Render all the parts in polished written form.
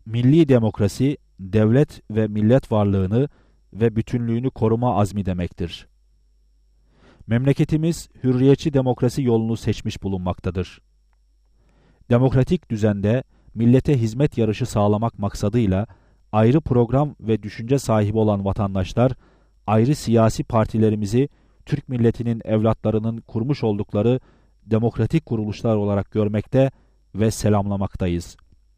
Milli demokrasi, devlet ve millet varlığını ve bütünlüğünü koruma azmi demektir. Memleketimiz hürriyetçi demokrasi yolunu seçmiş bulunmaktadır. Demokratik düzende millete hizmet yarışı sağlamak maksadıyla ayrı program ve düşünce sahibi olan vatandaşlar, ayrı siyasi partilerimizi Türk milletinin evlatlarının kurmuş oldukları demokratik kuruluşlar olarak görmekte ve selamlamaktayız.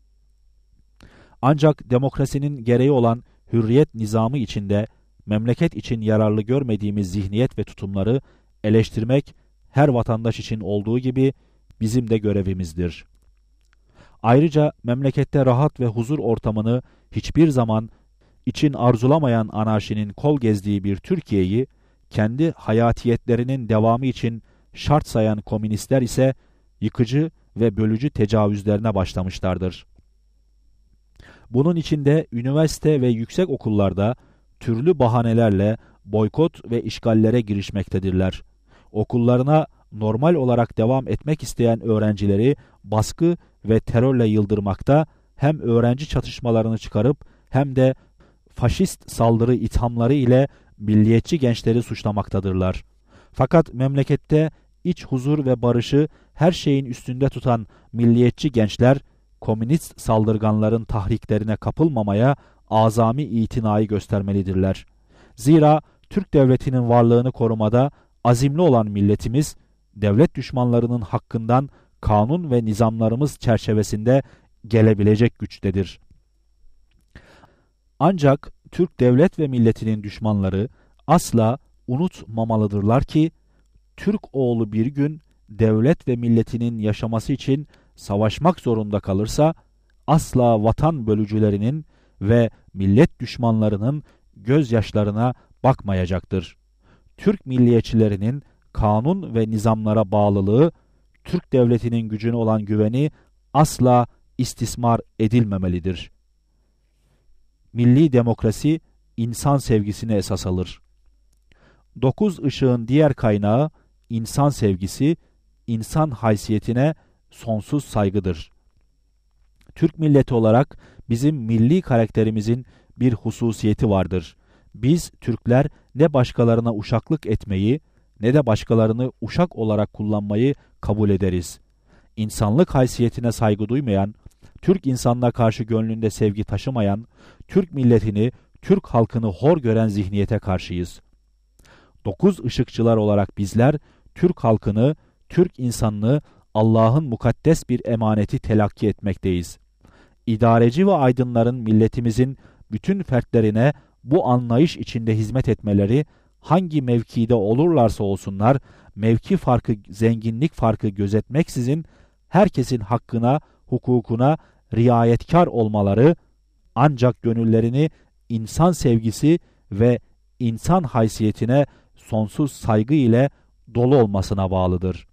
Ancak demokrasinin gereği olan hürriyet nizamı içinde memleket için yararlı görmediğimiz zihniyet ve tutumları eleştirmek her vatandaş için olduğu gibi bizim de görevimizdir. Ayrıca memlekette rahat ve huzur ortamını hiçbir zaman için arzulamayan anarşinin kol gezdiği bir Türkiye'yi kendi hayatiyetlerinin devamı için şart sayan komünistler ise yıkıcı ve bölücü tecavüzlerine başlamışlardır. Bunun içinde üniversite ve yüksek okullarda türlü bahanelerle boykot ve işgallere girişmektedirler. Okullarına normal olarak devam etmek isteyen öğrencileri baskı ve terörle yıldırmakta, hem öğrenci çatışmalarını çıkarıp hem de faşist saldırı ithamları ile milliyetçi gençleri suçlamaktadırlar. Fakat memlekette iç huzur ve barışı her şeyin üstünde tutan milliyetçi gençler, komünist saldırganların tahriklerine kapılmamaya azami itinayı göstermelidirler. Zira Türk devletinin varlığını korumada azimli olan milletimiz, devlet düşmanlarının hakkından kanun ve nizamlarımız çerçevesinde gelebilecek güçtedir. Ancak Türk devlet ve milletinin düşmanları asla unutmamalıdırlar ki, Türk oğlu bir gün devlet ve milletinin yaşaması için savaşmak zorunda kalırsa, asla vatan bölücülerinin ve millet düşmanlarının gözyaşlarına bakmayacaktır. Türk milliyetçilerinin kanun ve nizamlara bağlılığı, Türk devletinin gücüne olan güveni asla istismar edilmemelidir. Milli demokrasi, insan sevgisine esas alır. 9 ışığın diğer kaynağı, insan sevgisi, insan haysiyetine sonsuz saygıdır. Türk milleti olarak bizim milli karakterimizin bir hususiyeti vardır. Biz Türkler ne başkalarına uşaklık etmeyi ne de başkalarını uşak olarak kullanmayı kabul ederiz. İnsanlık haysiyetine saygı duymayan, Türk insanına karşı gönlünde sevgi taşımayan, Türk milletini, Türk halkını hor gören zihniyete karşıyız. 9 ışıkçılar olarak bizler, Türk halkını, Türk insanını Allah'ın mukaddes bir emaneti telakki etmekteyiz. İdareci ve aydınların milletimizin bütün fertlerine bu anlayış içinde hizmet etmeleri, hangi mevkide olurlarsa olsunlar, mevki farkı, zenginlik farkı gözetmeksizin herkesin hakkına, hukukuna riayetkar olmaları, ancak gönüllerini insan sevgisi ve insan haysiyetine sonsuz saygı ile dolu olmasına bağlıdır.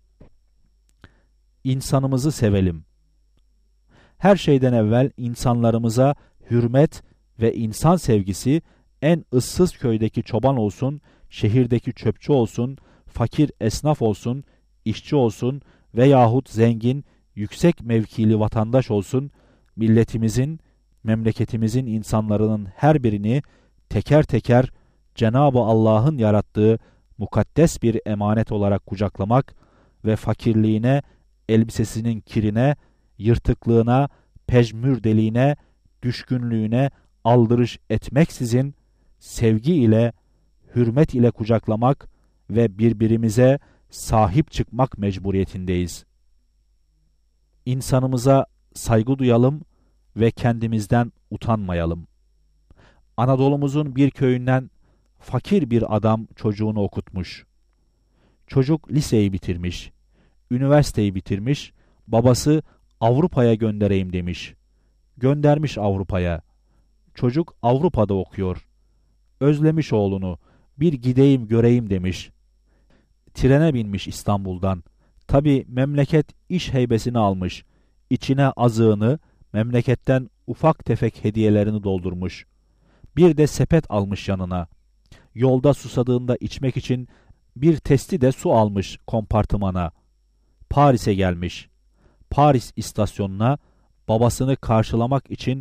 İnsanımızı sevelim. Her şeyden evvel insanlarımıza hürmet ve insan sevgisi, en ıssız köydeki çoban olsun, şehirdeki çöpçü olsun, fakir esnaf olsun, işçi olsun veyahut zengin, yüksek mevkili vatandaş olsun, milletimizin, memleketimizin insanların her birini teker teker Cenab-ı Allah'ın yarattığı mukaddes bir emanet olarak kucaklamak ve fakirliğine, elbisesinin kirine, yırtıklığına, pejmürdeliğine, düşkünlüğüne aldırış etmeksizin sevgi ile, hürmet ile kucaklamak ve birbirimize sahip çıkmak mecburiyetindeyiz. İnsanımıza saygı duyalım ve kendimizden utanmayalım. Anadolu'muzun bir köyünden fakir bir adam çocuğunu okutmuş. Çocuk liseyi bitirmiş, üniversiteyi bitirmiş, babası Avrupa'ya göndereyim demiş. Göndermiş Avrupa'ya. Çocuk Avrupa'da okuyor. Özlemiş oğlunu, bir gideyim göreyim demiş. Trene binmiş İstanbul'dan. Tabi memleket iş heybesini almış. İçine azığını, memleketten ufak tefek hediyelerini doldurmuş. Bir de sepet almış yanına. Yolda susadığında içmek için bir testi de su almış kompartımana. Paris'e gelmiş. Paris istasyonuna babasını karşılamak için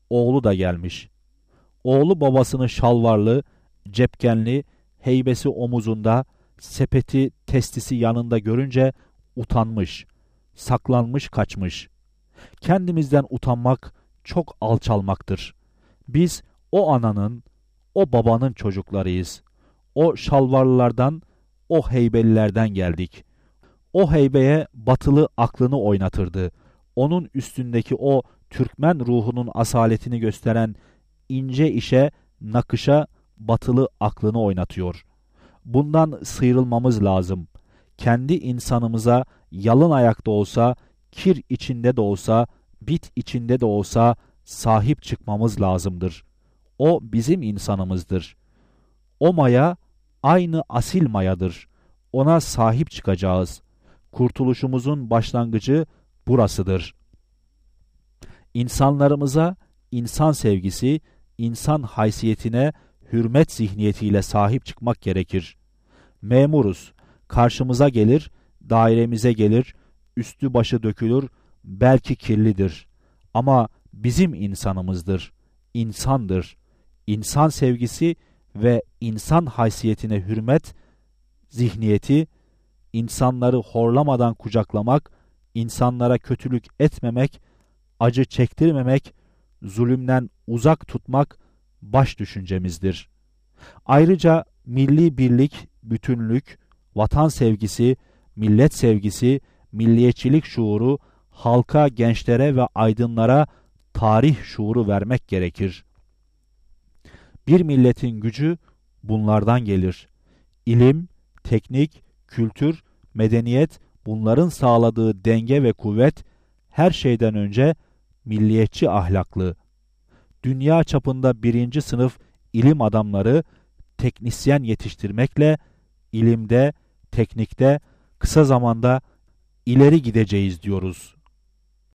oğlu da gelmiş. Oğlu babasını şalvarlı, cepkenli, heybesi omuzunda, sepeti, testisi yanında görünce utanmış, saklanmış, kaçmış. Kendimizden utanmak çok alçalmaktır. Biz o ananın, o babanın çocuklarıyız. O şalvarlılardan, o heybelilerden geldik. O heybeye batılı aklını oynatırdı. Onun üstündeki o Türkmen ruhunun asaletini gösteren ince işe, nakışa batılı aklını oynatıyor. Bundan sıyrılmamız lazım. Kendi insanımıza yalın ayakta olsa, kir içinde de olsa, bit içinde de olsa sahip çıkmamız lazımdır. O bizim insanımızdır. O maya aynı asil mayadır. Ona sahip çıkacağız. Kurtuluşumuzun başlangıcı burasıdır. İnsanlarımıza insan sevgisi, insan haysiyetine hürmet zihniyetiyle sahip çıkmak gerekir. Memuruz, karşımıza gelir, dairemize gelir, üstü başı dökülür, belki kirlidir. Ama bizim insanımızdır, insandır. İnsan sevgisi ve insan haysiyetine hürmet zihniyeti, insanları horlamadan kucaklamak, insanlara kötülük etmemek, acı çektirmemek, zulümden uzak tutmak baş düşüncemizdir. Ayrıca milli birlik, bütünlük, vatan sevgisi, millet sevgisi, milliyetçilik şuuru, halka, gençlere ve aydınlara tarih şuuru vermek gerekir. Bir milletin gücü bunlardan gelir. İlim, teknik, kültür, medeniyet, bunların sağladığı denge ve kuvvet her şeyden önce milliyetçi ahlaklı. Dünya çapında birinci sınıf ilim adamları teknisyen yetiştirmekle ilimde, teknikte kısa zamanda ileri gideceğiz diyoruz.